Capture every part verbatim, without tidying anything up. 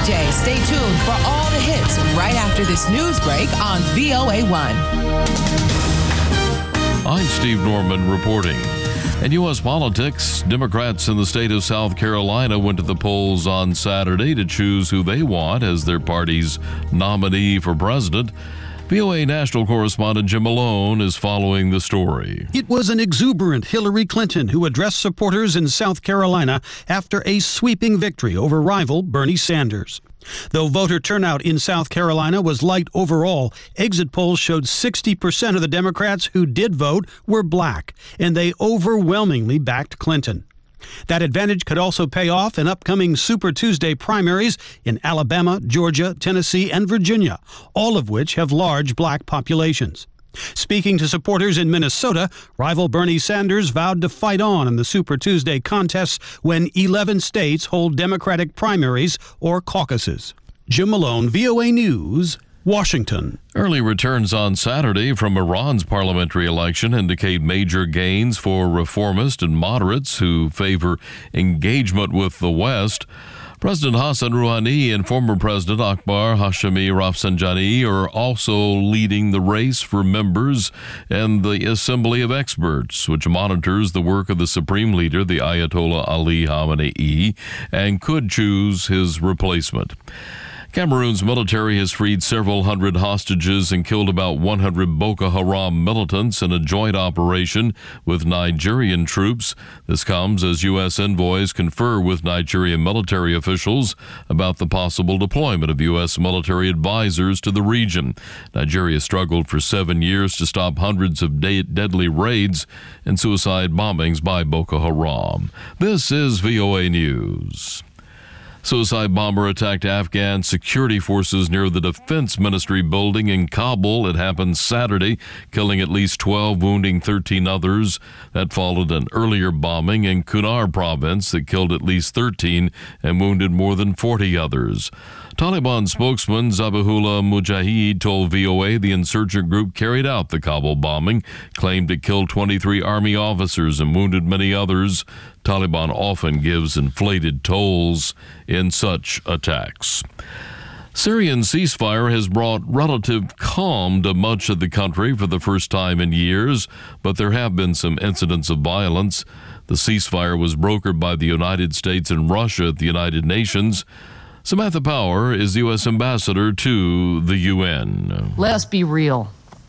weekday. Stay tuned for all the hits right after this news break on V O A one. I'm Steve Norman reporting. In U S politics, Democrats in the state of South Carolina went to the polls on Saturday to choose who they want as their party's nominee for president. V O A national correspondent Jim Malone is following the story. It was an exuberant Hillary Clinton who addressed supporters in South Carolina after a sweeping victory over rival Bernie Sanders. Though voter turnout in South Carolina was light overall, exit polls showed sixty percent of the Democrats who did vote were black, and they overwhelmingly backed Clinton. That advantage could also pay off in upcoming Super Tuesday primaries in Alabama, Georgia, Tennessee, and Virginia, all of which have large black populations. Speaking to supporters in Minnesota, rival Bernie Sanders vowed to fight on in the Super Tuesday contests when eleven states hold Democratic primaries or caucuses. Jim Malone, V O A News, Washington. Early returns on Saturday from Iran's parliamentary election indicate major gains for reformists and moderates who favor engagement with the West. President Hassan Rouhani and former President Akbar Hashemi Rafsanjani are also leading the race for members in the Assembly of Experts, which monitors the work of the Supreme Leader, the Ayatollah Ali Khamenei, and could choose his replacement. Cameroon's military has freed several hundred hostages and killed about one hundred Boko Haram militants in a joint operation with Nigerian troops. This comes as U S envoys confer with Nigerian military officials about the possible deployment of U S military advisors to the region. Nigeria struggled for seven years to stop hundreds of de- deadly raids and suicide bombings by Boko Haram. This is V O A News. Suicide bomber attacked Afghan security forces near the Defense Ministry building in Kabul. It happened Saturday, killing at least twelve, wounding thirteen others. That followed an earlier bombing in Kunar province that killed at least thirteen and wounded more than forty others. Taliban spokesman Zabihullah Mujahid told V O A the insurgent group carried out the Kabul bombing, claimed it killed twenty-three army officers and wounded many others. Taliban often gives inflated tolls in such attacks. Syrian ceasefire has brought relative calm to much of the country for the first time in years, but there have been some incidents of violence. The ceasefire was brokered by the United States and Russia at the United Nations. Samantha Power is the U S ambassador to the U N. Let us be real.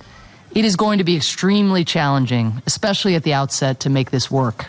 It is going to be extremely challenging, especially at the outset, to make this work.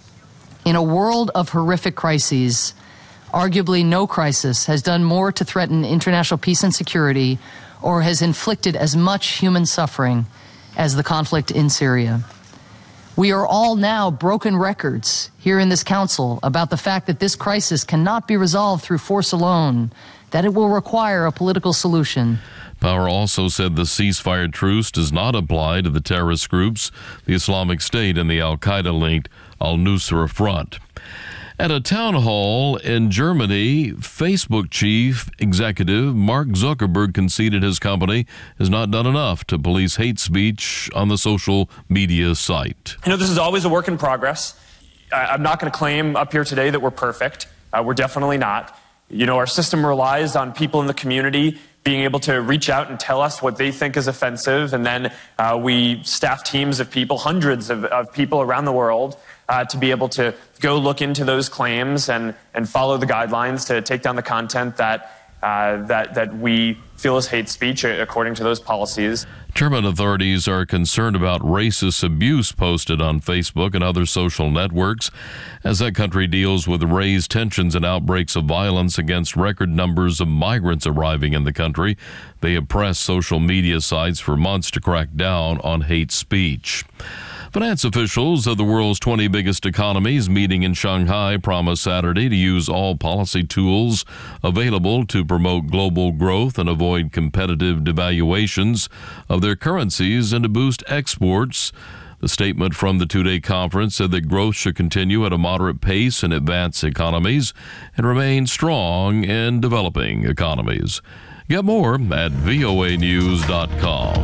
In a world of horrific crises, arguably no crisis has done more to threaten international peace and security or has inflicted as much human suffering as the conflict in Syria. We are all now broken records here in this council about the fact that this crisis cannot be resolved through force alone, that it will require a political solution. Power also said the ceasefire truce does not apply to the terrorist groups, the Islamic State and the al-Qaeda-linked al-Nusra Front. At a town hall in Germany, Facebook chief executive Mark Zuckerberg conceded his company has not done enough to police hate speech on the social media site. You know, this is always a work in progress. I'm not going to claim up here today that we're perfect. Uh, we're definitely not. You know, our system relies on people in the community being able to reach out and tell us what they think is offensive, and then uh, we staff teams of people, hundreds of, of people around the world, uh, to be able to go look into those claims and, and follow the guidelines to take down the content that uh, that that we feel is hate speech according to those policies. German authorities are concerned about racist abuse posted on Facebook and other social networks as that country deals with raised tensions and outbreaks of violence against record numbers of migrants arriving in the country. They have pressed social media sites for months to crack down on hate speech. Finance officials of the world's twenty biggest economies meeting in Shanghai promised Saturday to use all policy tools available to promote global growth and avoid competitive devaluations of their currencies and to boost exports. The statement from the two-day conference said that growth should continue at a moderate pace in advanced economies and remain strong in developing economies. Get more at V O A news dot com.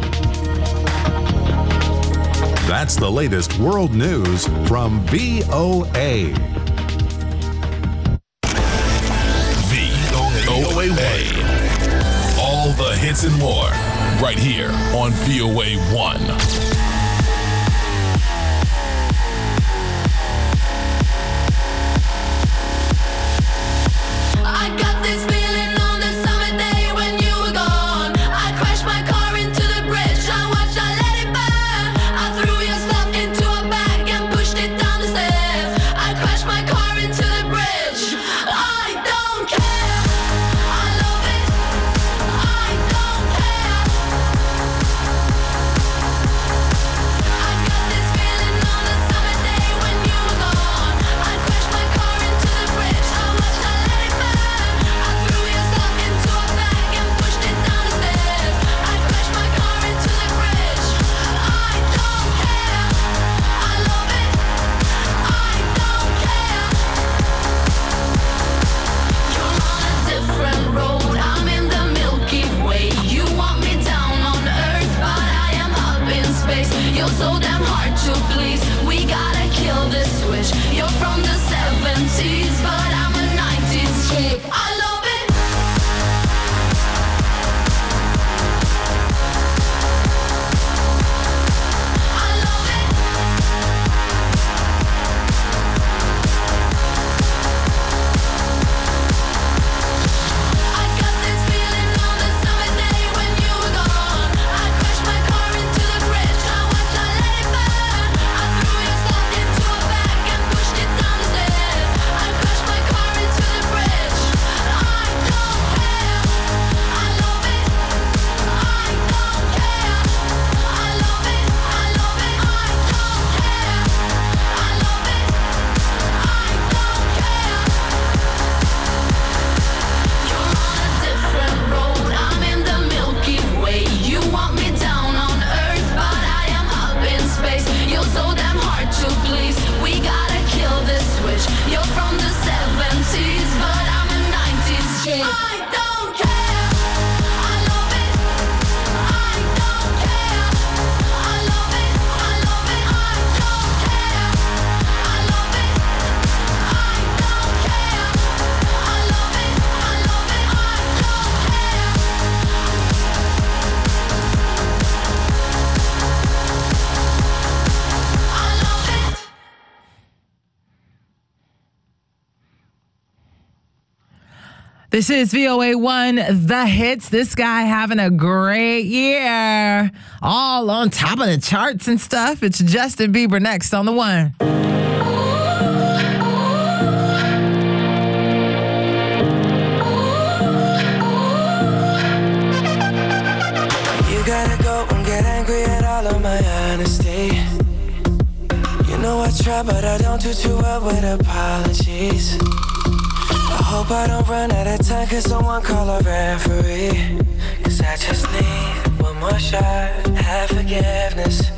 That's the latest world news from V O A. V O A hits, and more. Right here on V O A one. I got this feeling on the summer day when you were gone. I crashed my car into the bridge. I watched, I let it burn. I threw your stuff into a bag and pushed it down the stairs. I crashed my car into the bridge. I don't care. I love it. I don't care. I got this feeling on the summer day when you were gone. I crashed my car into the bridge. I watched, I let it burn. I threw your stuff into a bag and pushed it down the stairs. I crashed my car into the bridge. I don't care. I love it. I don't care. You're on a different road. I'm in the Milky Way. You want me down on Earth, but I am up in space. You're so damn hard to please. We gotta kill this switch. You're from the seventies, but I'm a nineties chick. I love it. I love it. I got this feeling on the summer day when you were gone. I crashed my car into the bridge. I watched, I let it burn. I threw your stuff into a bag and pushed it down the stairs. I crashed my car into the bridge. I don't care. I love it. I don't care. I love it. I love it. I don't care. I love it. I don't care. You're on a different road. I'm in the Milky Way. You want me down on Earth, but I am up in space. You're so damn hard to please. We gotta kill this switch. You're from the seventies, but I'm a nineties chick. I don't care. I love it. I don't care. I love it. I love it. I don't care. I love it. I don't care. I love it. I love it. I don't care. I love it. This is V O A one, The Hits. This guy having a great year. All on top of the charts and stuff. It's Justin Bieber next on the one. You gotta go and get angry at all of my honesty. You know I try, but I don't do too well with apologies. I hope I don't run out of time, cause someone call a referee. Cause I just need one more shot, have forgiveness.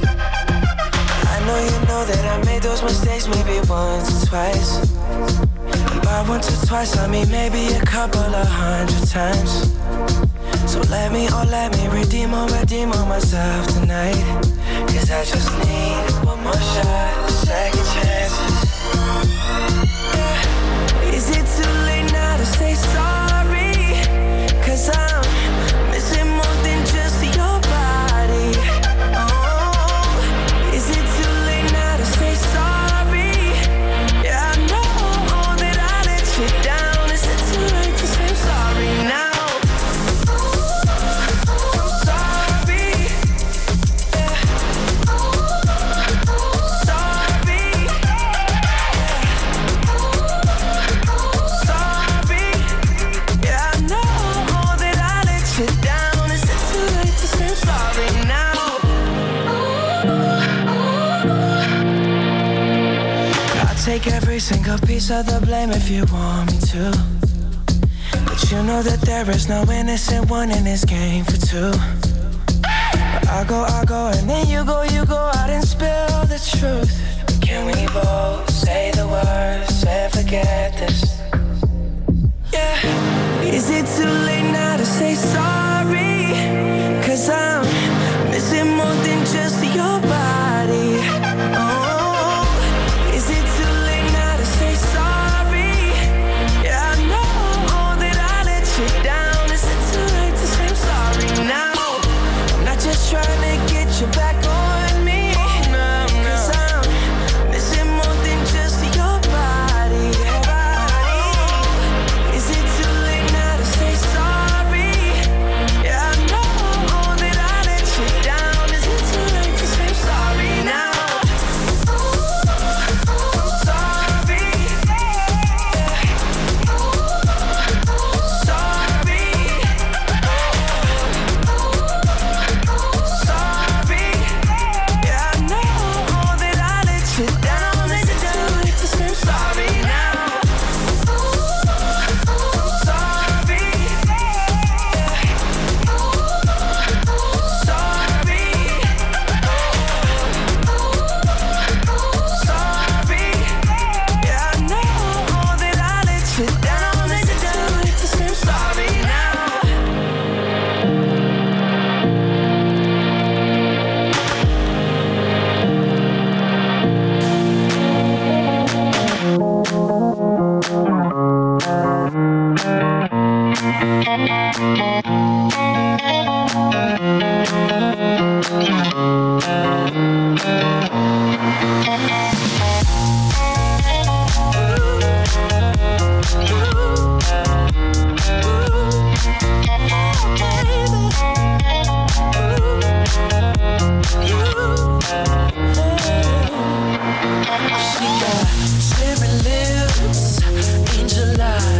I know you know that I made those mistakes maybe once or twice. And by once or twice I mean maybe a couple of hundred times. So let me, oh let me redeem or redeem on myself tonight. Cause I just need one more shot, second chances. Yeah. Is it too late now to say sorry? Cause I'm missing more than just your body. Oh, is it too late now to say sorry? Yeah, I know that I let you down. Is it too late to say sorry now? Take every single piece of the blame if you want me to. But you know that there is no innocent one in this game for two. But I go, I go, and then you go, you go out and spill the truth. But can we both say the words and forget this? Yeah. Is it too late now to say sorry? Cause I'm missing more than just your body. Oh. Down. Is it too late to say I'm sorry?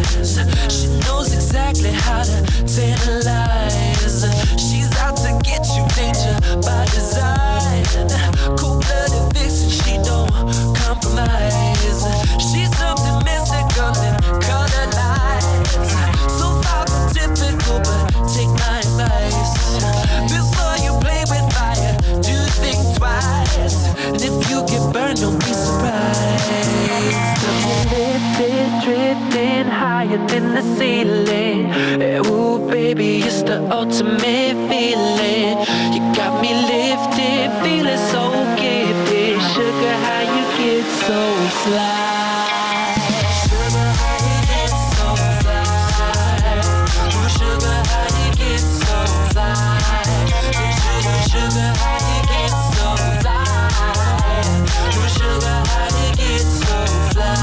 eyes. She knows exactly how to tantalize. She's out to get you, danger by design. Cold-blooded vixen, she don't compromise. She's something mystical and color lights. So far from typical, but take my advice. Before you play with fire, do think twice. And if you get burned, don't be surprised. Lifted, drifting higher than the ceiling. Ooh, baby, it's the ultimate feeling. You got me lifted, feeling so gifted. Sugar, how you get so fly? Sugar, how you get so fly? Ooh, sugar, how you get so fly? Sugar, sugar, how you get so fly? Ooh, sugar, how you get so fly?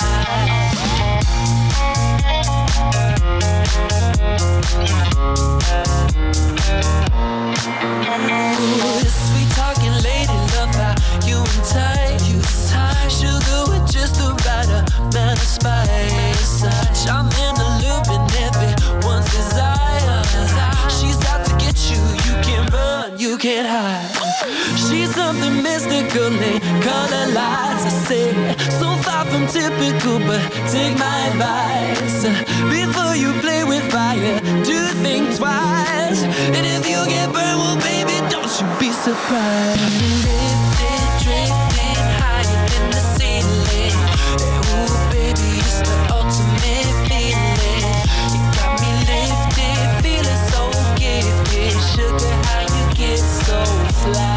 Ooh, sweet talking lady, love how you entice. Sugar with just the right amount of spice. I'm in the loop and everyone's desire. She's out to get you, you can't run, you can't hide. She's something mystical, they color lights. I say, so far from typical, but take my advice. Before you play with fire, do think twice. And if you get burned, well, baby, don't you be surprised. Lifted, drifting higher than the ceiling. Ooh, baby, it's the ultimate feeling. You got me lifted, feeling so gifted. Sugar, how you get so fly?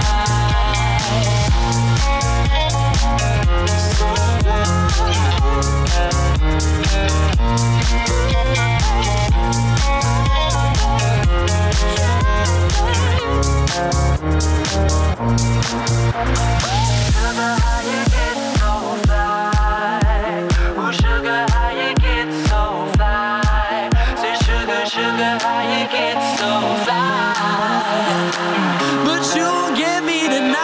So fly. Sugar, how you get so fly? Ooh, sugar, how you get so fly? Say, sugar, sugar, how you get so fly? But you won't get me tonight.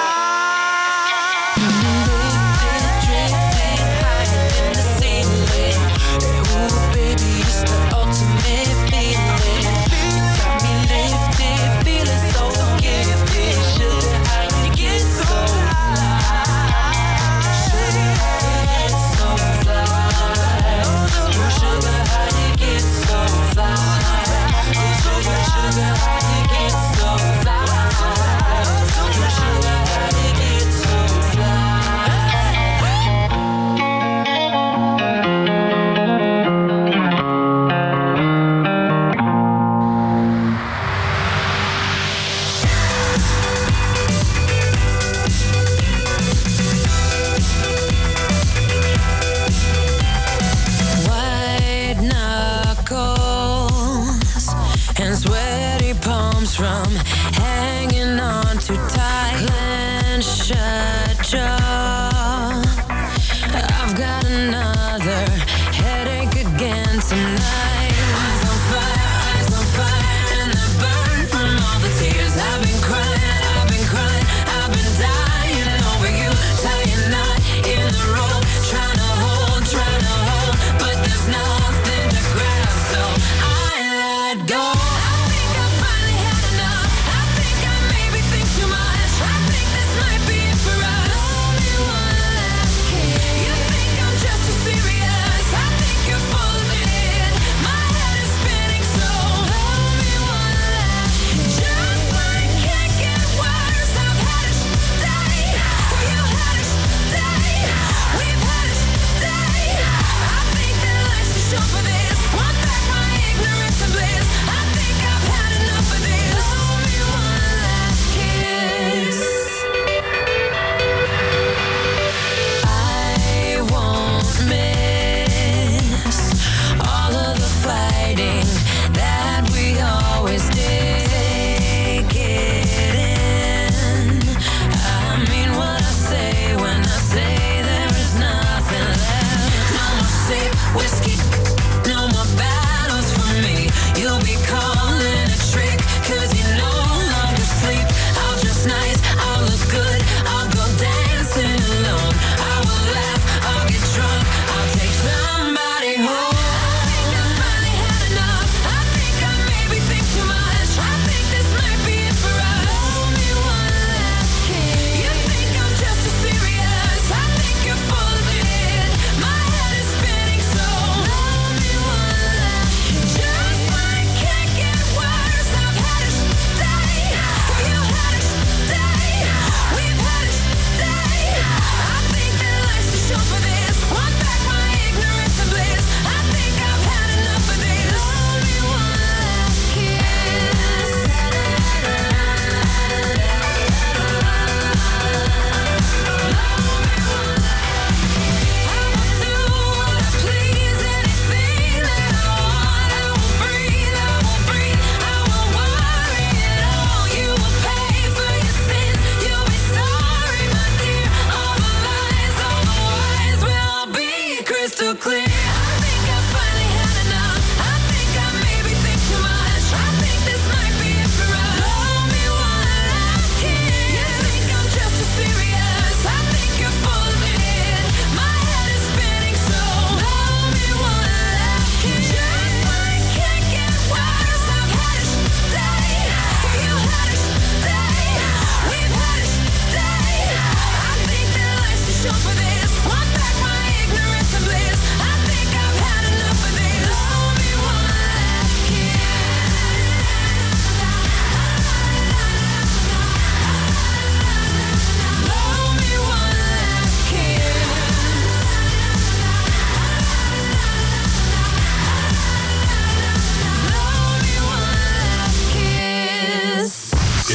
Lifted, drifting higher than the ceiling. Ooh, baby, it's the ultimate feeling. You got me lifted, feeling so gifted. Sugar, how you get so fly? Sugar, how you get so fly? Ooh, sugar, how you get so fly? Ooh, sugar, sugar, how you get so fly? Ooh, sugar, how you get so fly? White knuckles and sweaty palms from hanging on too tight. Clenched shut jaw. I've got another headache again tonight. Eyes on fire, eyes on fire, and the burn from all the tears I've been crying, I've been crying, I've been dying over you. Tying knot in the rope, trying to hold, trying to hold, but there's nothing to grab, so I let go. I think I finally had enough. I think I maybe think too much. I think this might be it for us. Only one last kiss. You think I'm just too serious? I think you're full of it. My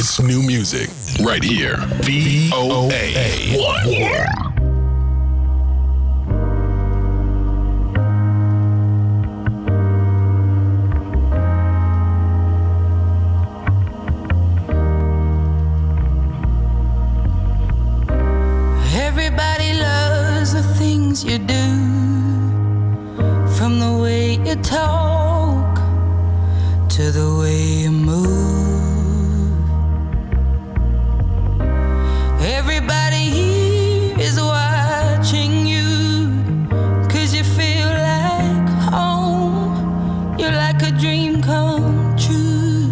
best new music right here. V O A one. Everybody loves the things you do, from the way you talk to the way you move. Everybody here is watching you, 'cause you feel like home. You're like a dream come true.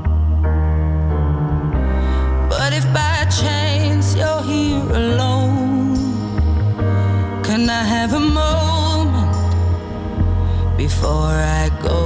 But if by chance you're here alone, can I have a moment before I go?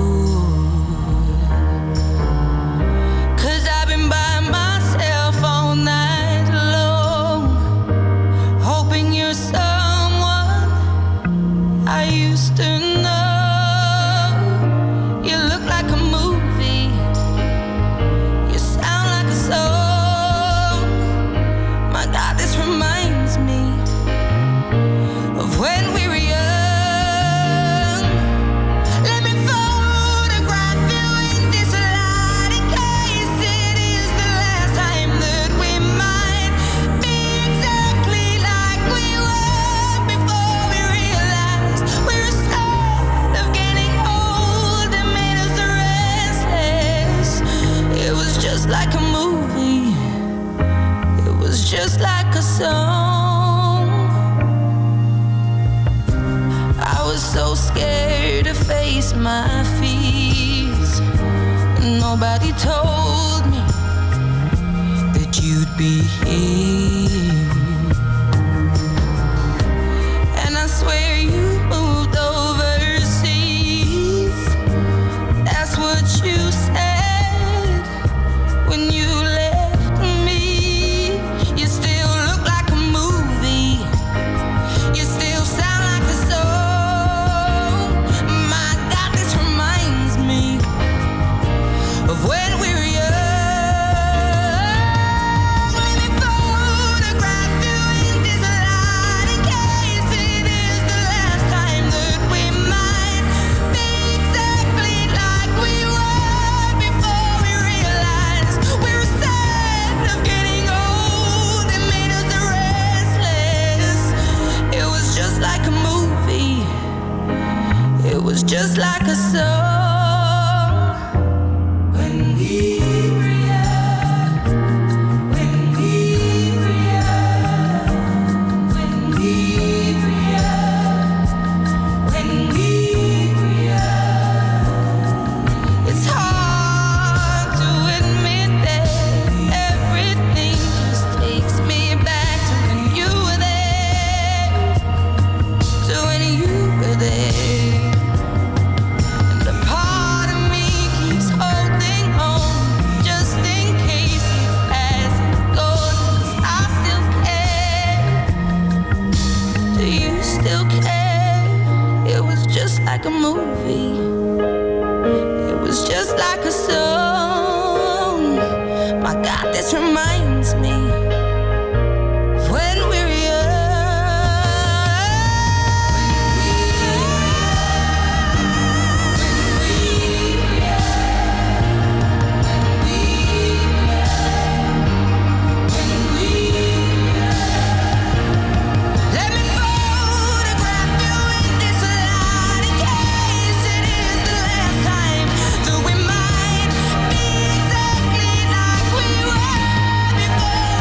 'Cause I've been by myself all night long, hoping you're someone I used to know. You look like a movie, you sound like a song. My God, this reminds me of when we were young. Let me photograph you in this light, in case it is the last time that we might be exactly like we were before we realized we're scared of getting old and made us restless. It was just like a movie, it was just like a song. I was so scared to face my fears. Nobody told me that you'd be here. And I swear you moved overseas. That's what you said when you left me. You still look like a movie, you still sound like a song. My God, this reminds me of when we were young. Let me photograph you in this light, in case it is the last time that we might be exactly like we were before we realized we were sad of getting old and made us restless. It was just like a movie, it was just like a song. When we were young, when we were young, when we were young, when we were young. It's hard to admit that everything just takes me back to when you were there, to when you were there. And a part of me keeps holding on, just in case you pass and go, 'cause I still care. Do you still care? It was just like a movie, it was just like a song. My God, this reminds me of when we were Let me photograph you in this light, in case it is the last time that we might be exactly like we were before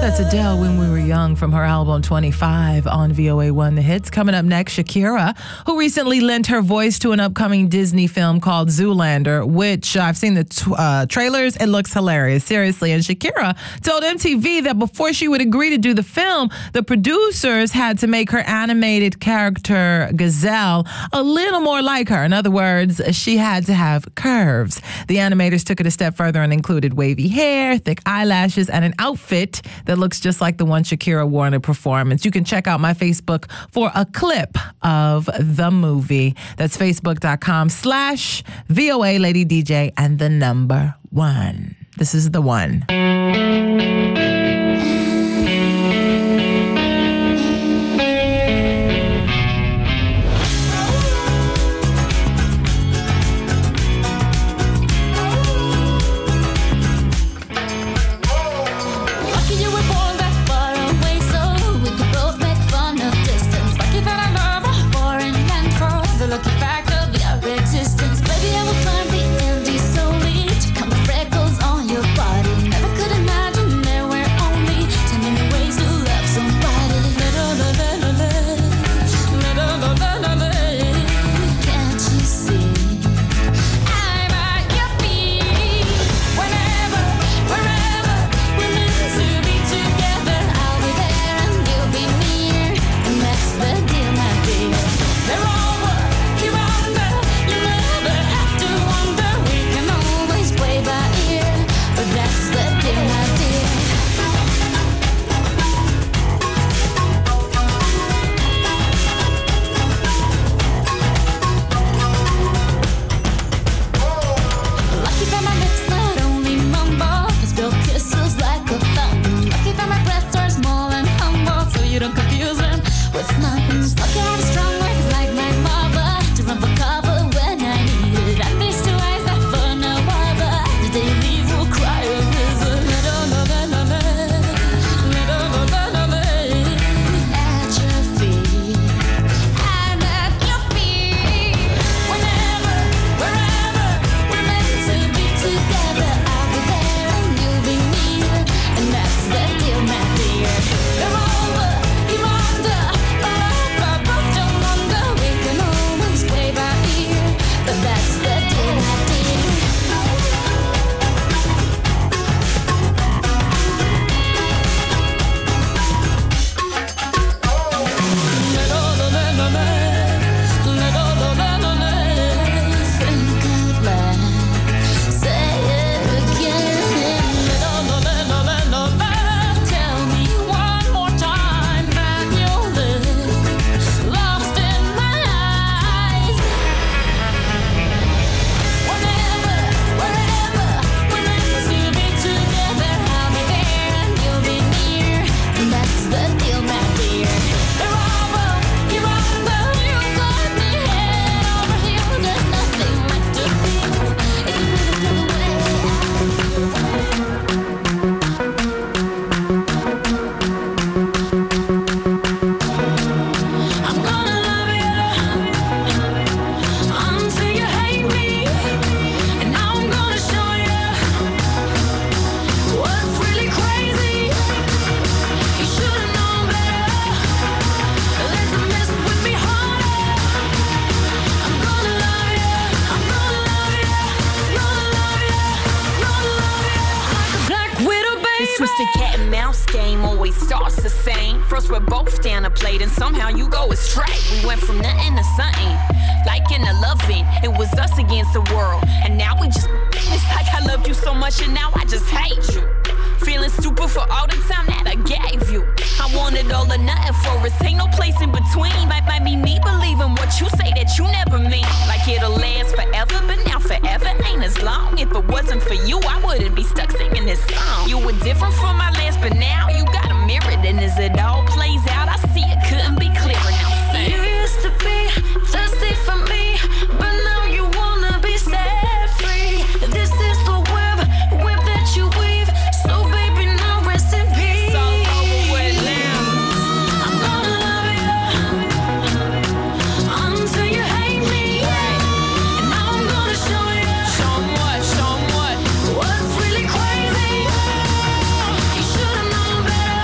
That's Adele, When We Were Young, from her album twenty-five on V O A one The Hits. Coming up next, Shakira, who recently lent her voice to an upcoming Disney film called Zoolander, which I've seen the t- uh, trailers. It looks hilarious, seriously. And Shakira told M T V that before she would agree to do the film, the producers had to make her animated character, Gazelle, a little more like her. In other words, she had to have curves. The animators took it a step further and included wavy hair, thick eyelashes, and an outfit that looks just like the one Shakira wore in a performance. You can check out my Facebook for a clip of the movie. That's facebook.com slash VOA Lady D J and the number one. This is the one. Twisted cat and mouse game always starts the same. First we're both down a plate and somehow you go astray. We went from nothing to something, like in a loving. It was us against the world, and now we just, it's like I loved you so much and now I just hate you. Feeling stupid for all the time that I gave you. I wanted all or nothing for us, ain't no place in between. Might, might be me believing what you say that you never mean. Like it'll last forever, but now forever ain't as long. If it wasn't for you, I wouldn't be stuck singing this song. You were different from my last, but now you got a mirror. And as it all plays out, I see it couldn't be clearer. Now sing. You used to be thirsty for me, but now you wanna be set free. This is the web, web that you weave. So baby, now rest in peace. It's all over with now. I'm gonna love you until you hate me. And now I'm gonna show you. Show 'em what, show 'em what. What's really crazy? You should've known better.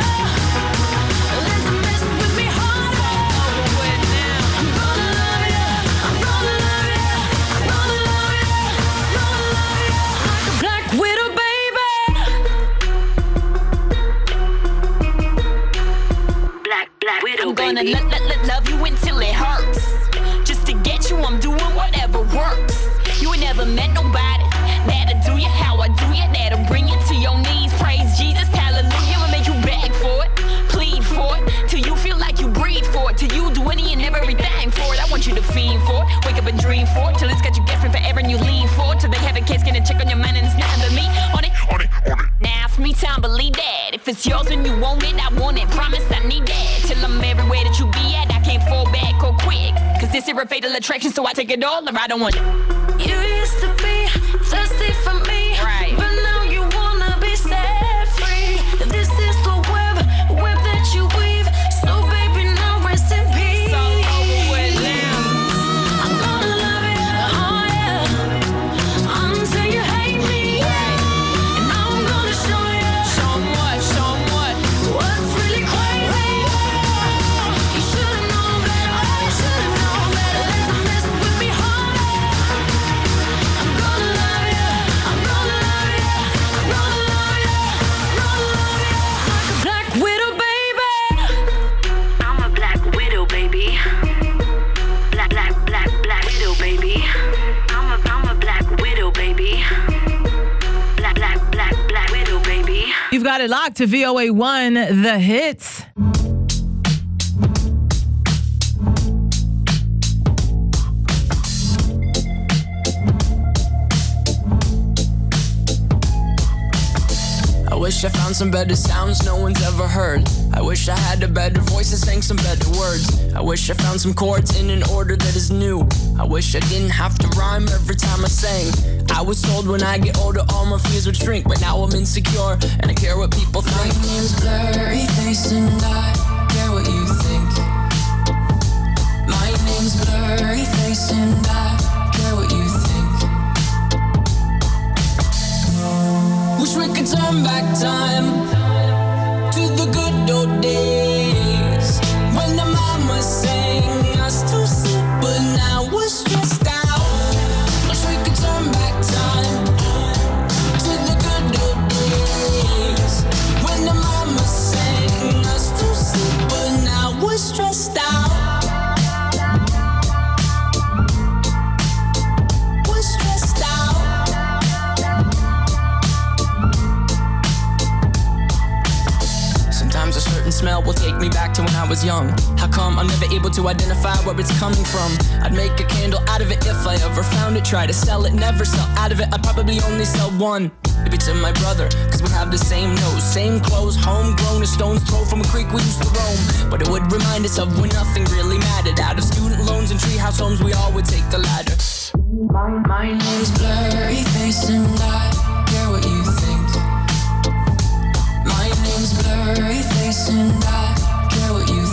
I'm gonna lo- lo- lo- love you until it hurts. Just to get you, I'm doing whatever works. You ain't never met nobody that'll do you how I do you, that'll bring you to your knees. Praise Jesus, hallelujah, and make you beg for it, plead for it, till you feel like you breathe for it, till you do any and everything for it. I want you to fiend for it, wake up and dream for it, till it's got you guessing forever and you lean for it, till they have a case, get a check on your mind and it's not but me. On it, on it, on it. Now it's me time, believe that. If it's yours and you want it, I want it. Promise I need that. Till I'm everywhere that you be at, I can't fall back or quick. Cause this is a fatal attraction, so I take it all or I don't want it. You used to be thirsty for me, right? But now you wanna be set free. This is the web, web that you weave. So baby, now rest in peace. It's all over with now. I'm gonna love it, oh yeah, until you hate me. Right. And now I'm gonna show you, Show 'em what, show 'em what. what's really crazy. You should've known better, oh, you should've known better than to mess with me, honey. I'm gonna love you, I'm gonna love you, I'm gonna love you, I'm gonna love you like a black widow, baby. I'm a black widow, baby. Black, black, black, black widow, baby. I'm a, I'm a black widow, baby. Black, black, black, black widow, baby. You've got it locked to V O A one, The Hits. I wish I found some better sounds no one's ever heard. I wish I had a better voice that sang some better words. I wish I found some chords in an order that is new. I wish I didn't have to rhyme every time I sang. I was told when I get older all my fears would shrink, but now I'm insecure and I care what people think. My name's Blurry Face and I care what you think. My name's Blurry Face and I care what you think. Wish we could turn back time to the good old days when the mama sang us to sleep, but now we're stressed out. Wish we could turn back time to the good old days when the mama sang us to sleep, but now we're stressed out. We're stressed out. Sometimes a certain smell will take me back to when I was young. How come I'm never able to identify where it's coming from? I'd make a candle out of it if I ever found it. Try to sell it, never sell out of it. I'd probably only sell one. Maybe to my brother, cause we have the same nose, same clothes, homegrown, a stone's throw from a creek we used to roam. But it would remind us of when nothing really mattered. Out of student loans and treehouse homes, we all would take the ladder. My, my name's Blurry Face and I care what you think. My name's Blurry Face and I care what you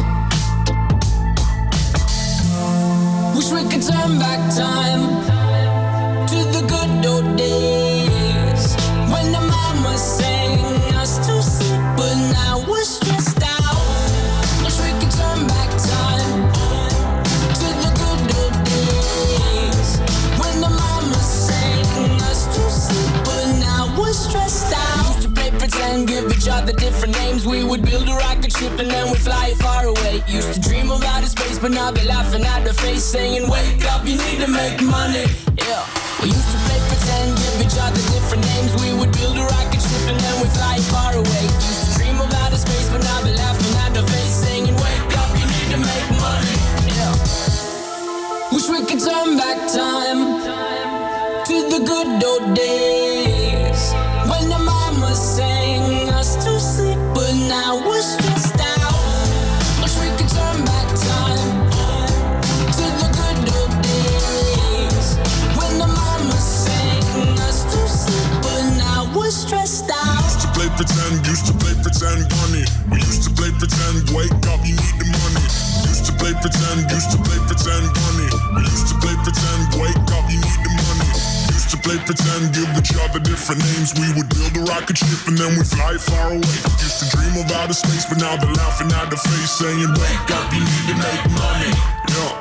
think. Wish we could turn back time to the good old days when the mama sang us to sleep, but now we're stressed out. Wish we could turn back time to the good old days when the mama sang us to sleep, but now we're stressed out. Used to play pretend, give each other different names. We would build a rocket ship and then we'd fly far away. Used to dream of outer space, but now they're laughing at the face, saying, wake up, you need to make money. Yeah. We used to play pretend, give each other different names. We would build a rocket ship and then we'd fly far away. Used to dream of outer space, but now they're laughing at the face, saying, wake up, you need to make money. Yeah. Wish we could turn back time to the good old days when the mama sang us to sleep, but now we're stressed out. Wish we could turn back time to the good old days when the mama sang us to sleep, but now we're stressed out. Used to play pretend, used to play pretend bunny. We used to play pretend, wake up, you need the money. Used to play pretend, used to play pretend bunny. We used to play pretend, wake up, you need the money. Used to play pretend, give each other different names. We would build a rocket ship and then we'd fly far away. Used to dream of outer space, but now they're laughing at the face, saying, wake up, you need to make money. Yeah.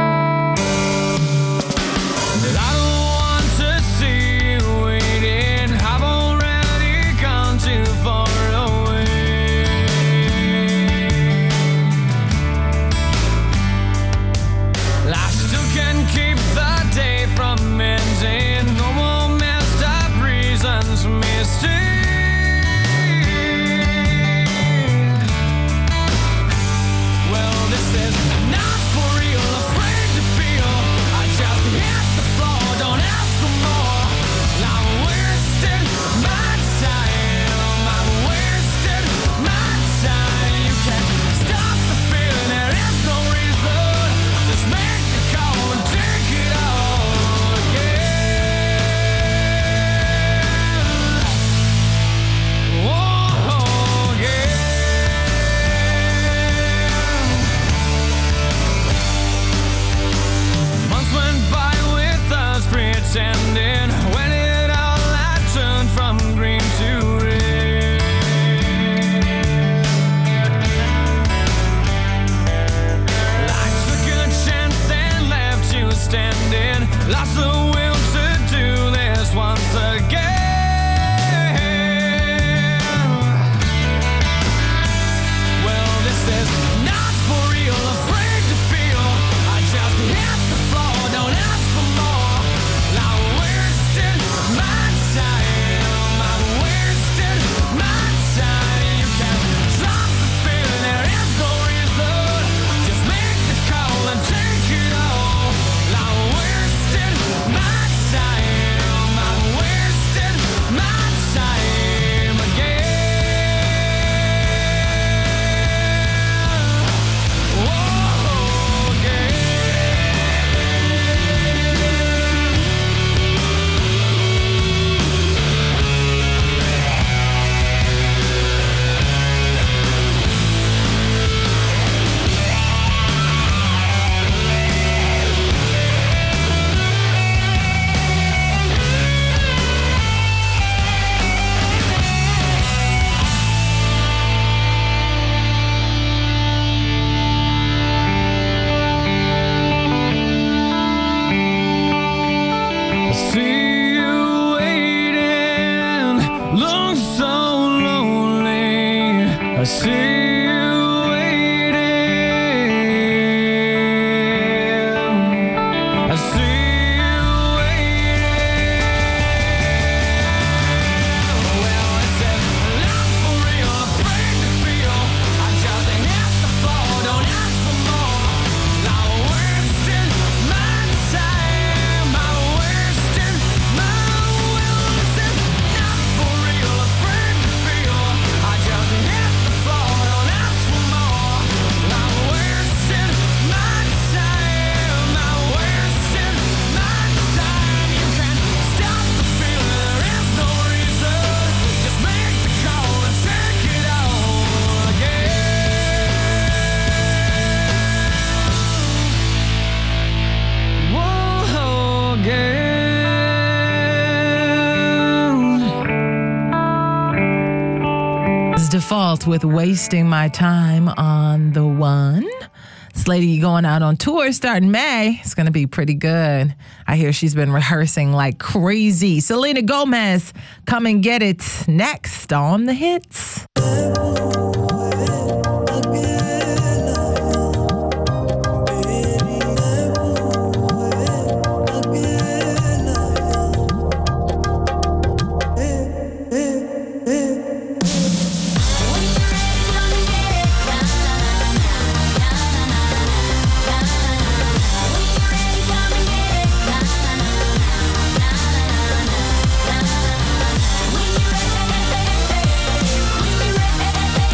But I don't want to see you waiting see you waiting. I see you waiting. Well, I said, not for real, afraid to feel. I just hit the floor, don't ask for more. I'm wasting my time. I'm wasting my will. I said, not for real, afraid to feel. I just hit the floor, don't ask for more. I'm wasting my time. I'm wasting my time. You can't stop the feeling, there is no reason. Just make the call and take it all again. Whoa, again. It's Default with Wasting My Time on the One. This lady going out on tour starting May. It's going to be pretty good. I hear she's been rehearsing like crazy. Selena Gomez, come and get it next on the hits. When you're ready,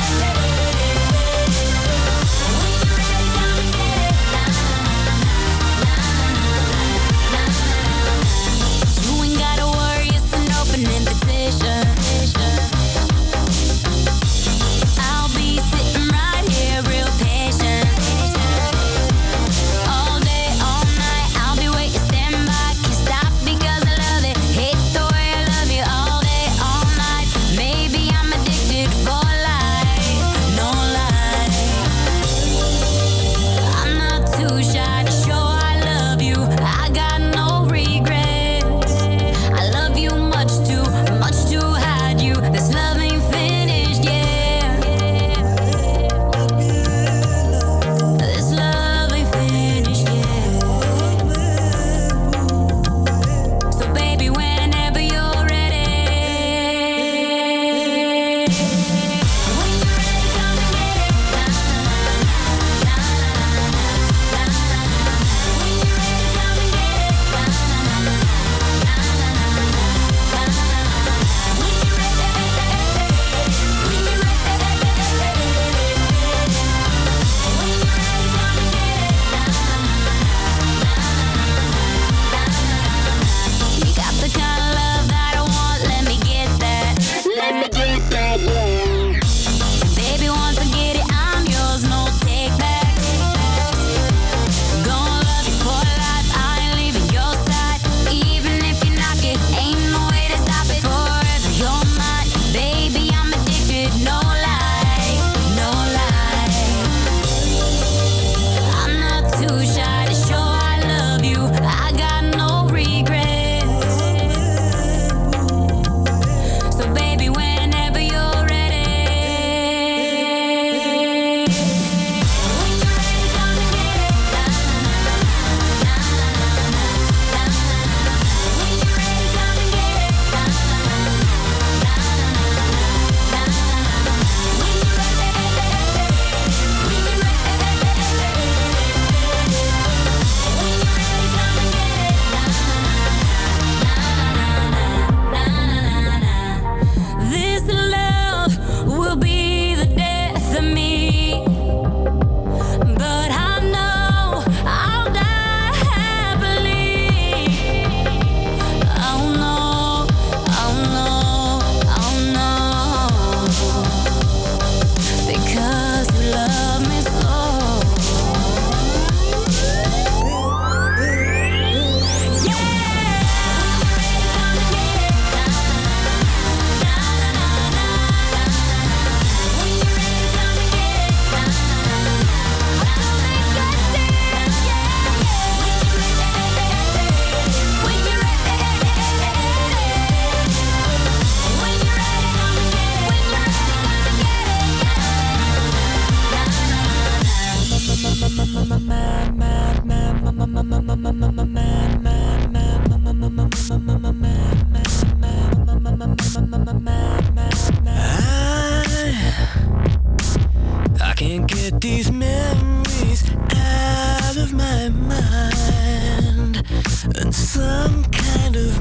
I can't get these memories out of my mind, and some kind of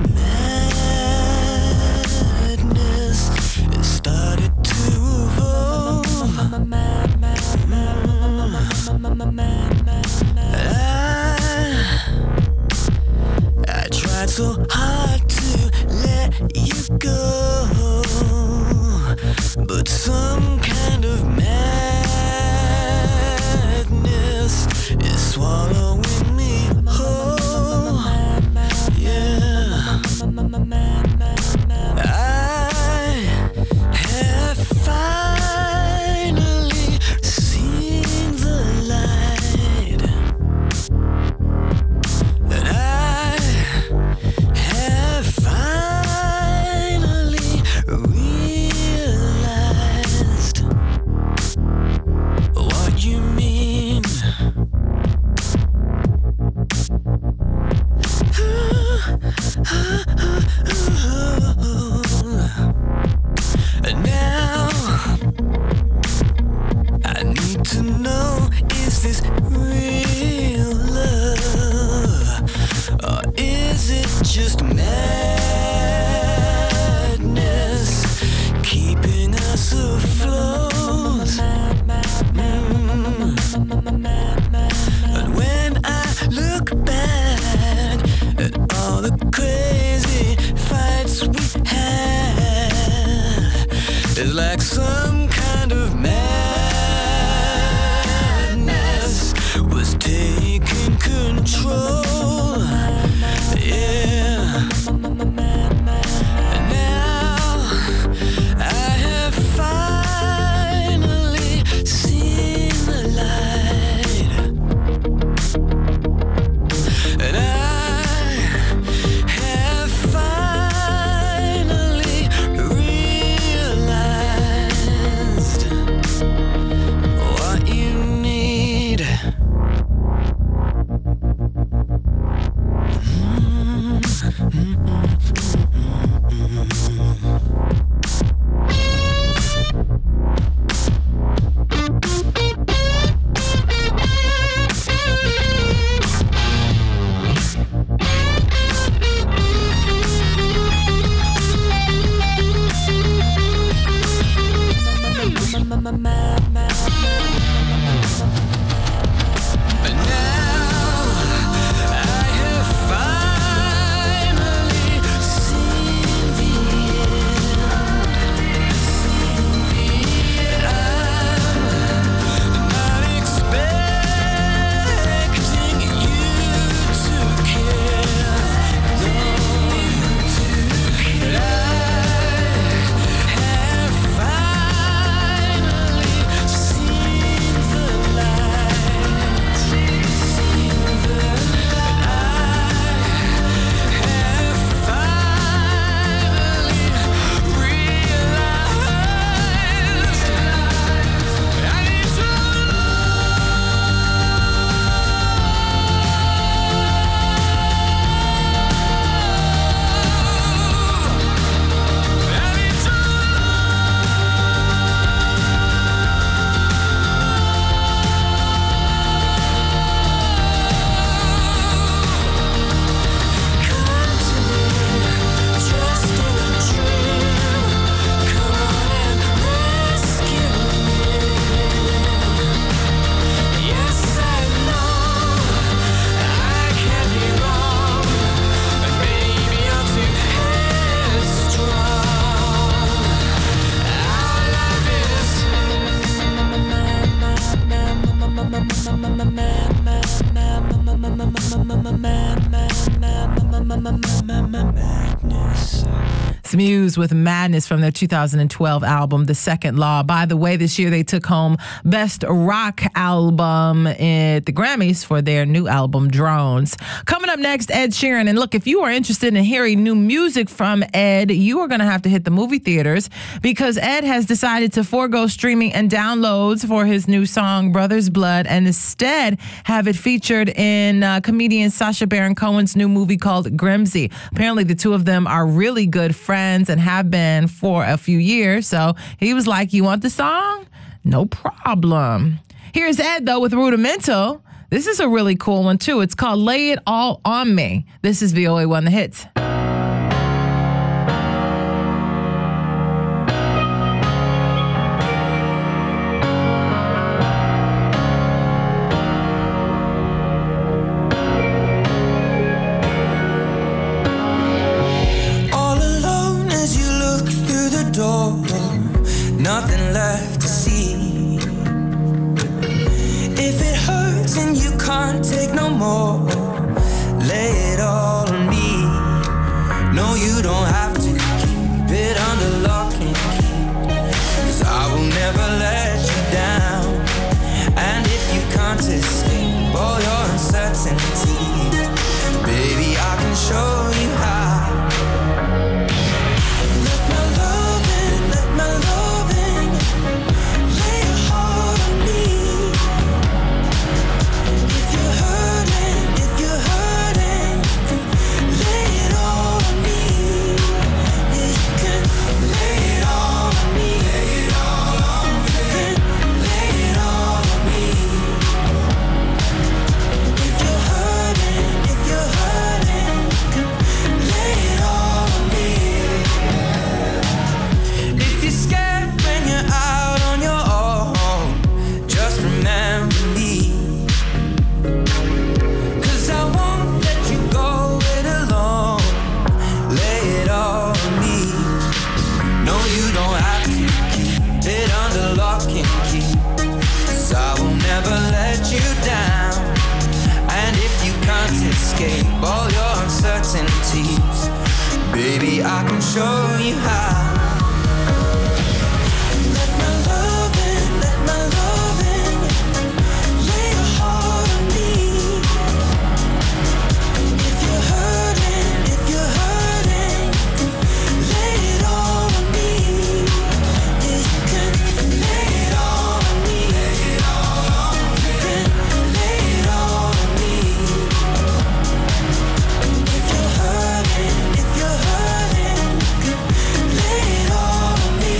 madness has started to evolve. I, I tried so hard to let you go, but some kind of madness is swallowing me whole. Yeah, I have finally seen the light, and I have finally realized what you mean. And now I need to know, is this real love, or is it just madness keeping us afloat? Mm. And when I look back at all the crazy fights we had, it's like some kind of madness was taking control. Yeah. And now I have finally seen the light, and I have finally realized what you need. And now I have finally seen the end. I'm not expecting you to care, but I have finally seen the light, and I have finally realized I need to It's Muse with Madness from their two thousand twelve album, The Second Law. By the way, this year they took home Best Rock Album at the Grammys for their new album, Drones. Coming up next, Ed Sheeran. And look, if you are interested in hearing new music from Ed, you are going to have to hit the movie theaters because Ed has decided to forego streaming and downloads for his new song, Brother's Blood, and instead have it featured in uh, comedian Sacha Baron Cohen's new movie called Grimsby. Apparently, the two of them are really good friends. friends and have been for a few years. So he was like, you want the song? No problem. Here's Ed, though, with Rudimental. This is a really cool one, too. It's called Lay It All On Me. This is V O A one, The Hits. All alone as you look through the door, nothing left to see. If it hurts and you can't take no more, lay it all on me. No, you don't have to keep it under lock and key, 'cause I will never let you down. And if you can't escape all your uncertainty, baby, I can show you how. Let my loving, let my loving lay your heart on me. If you're hurting, if you're hurting, lay it all on me. Yeah, you can lay it all on me. Lay it all on me. You can lay it all on me. If you're hurting, if you're hurting, lay it all on me. If you're scared when you're out on your own, just remember me. 'Cause I won't let you go it alone. Lay it all on me. No, you don't have to keep it under lock and key, 'cause I will never let you down. And if you can't escape all your uncertainties, baby, I can show you how. Let my loving, let my loving lay your heart on me. If you're hurting, if you're hurting, lay it all on me. Yeah, you can lay it all on me. Lay it all on me. You can lay it all on me. If you're hurting, if you're hurting, lay it all on me.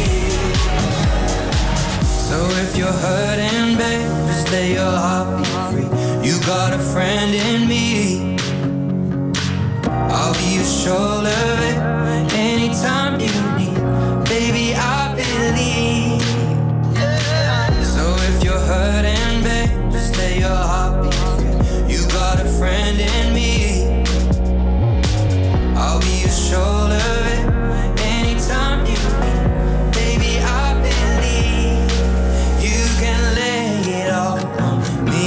So if you're hurting, babe, just lay your heart be free. You got a friend in me. I'll be your shoulder, babe, anytime you need. Baby, I believe. So if you're hurting, babe, just lay your heart be free. You got a friend in me. I'll be your shoulder, babe, anytime you need. Baby, I believe you can lay it all on me.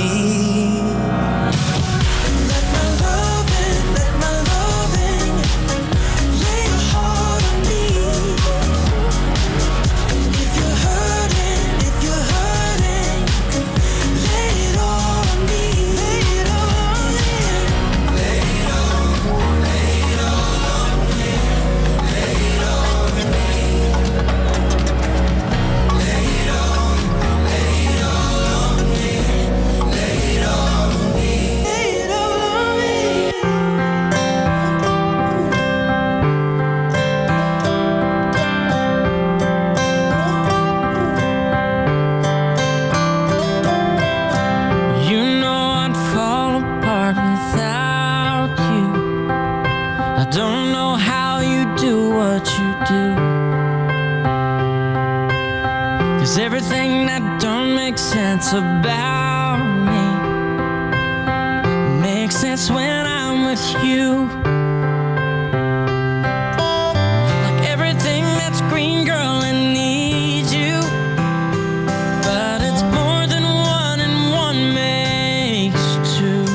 Let my loving, let my loving lay your heart on me. If you're hurting, if you're hurting, lay it all on me. Lay it all on me. Lay it all, lay it all on me. Lay it all on me. Lay it all, lay it all on me. Lay it all on me. Lay it all on me. You know I'd fall apart without you. I don't know how you do what you do. 'Cause everything that don't make sense about me makes sense when I'm with you. Like everything that's green, girl, it needs you. But it's more than one and one makes two.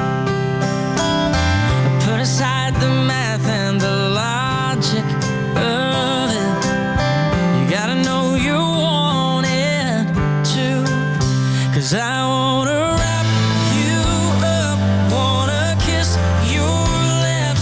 Put aside the math and the logic of it. You gotta know you want it too. 'Cause I wanna wrap you up, wanna kiss your lips.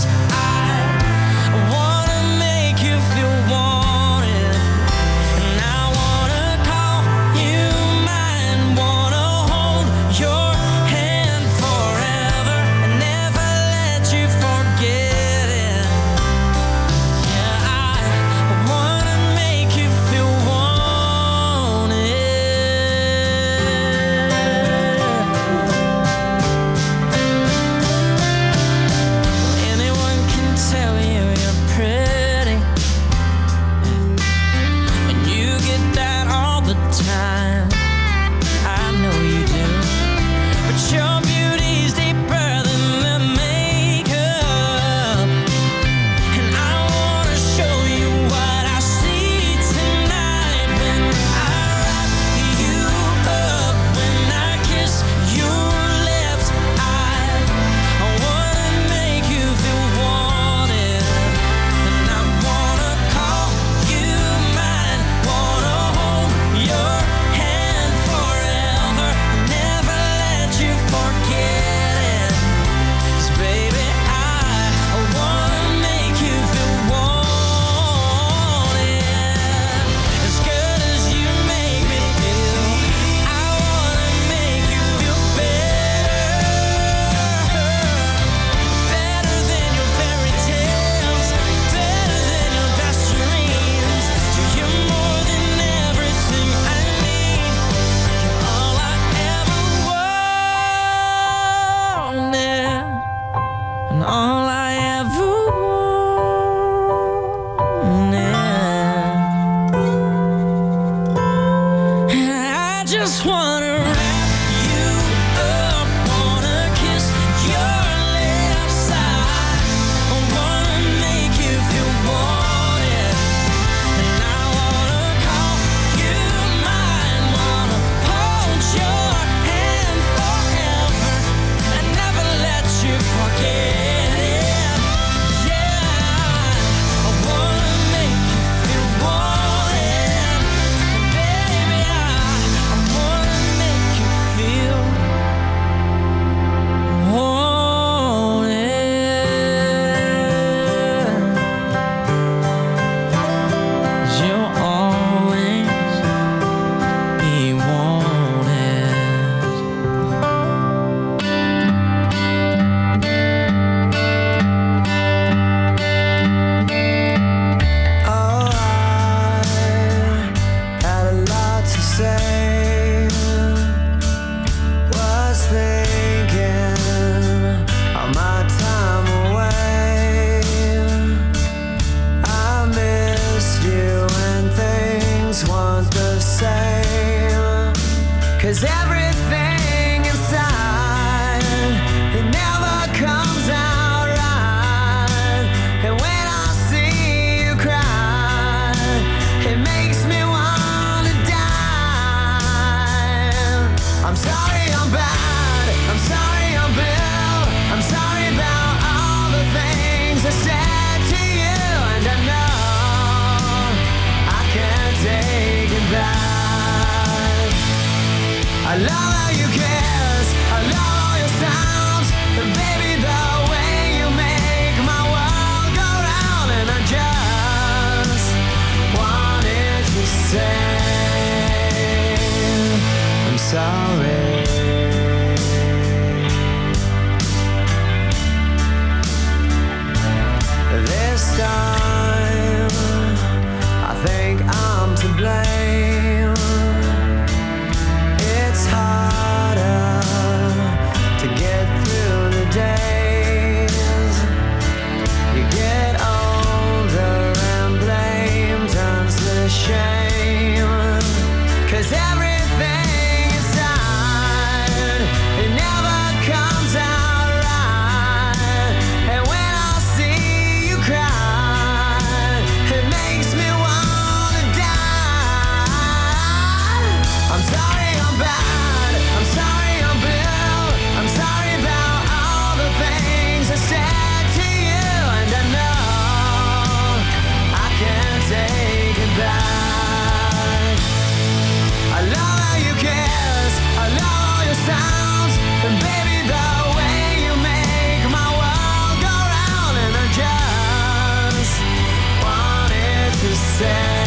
your sounds, and baby, the way you make my world go round, and I just wanted to say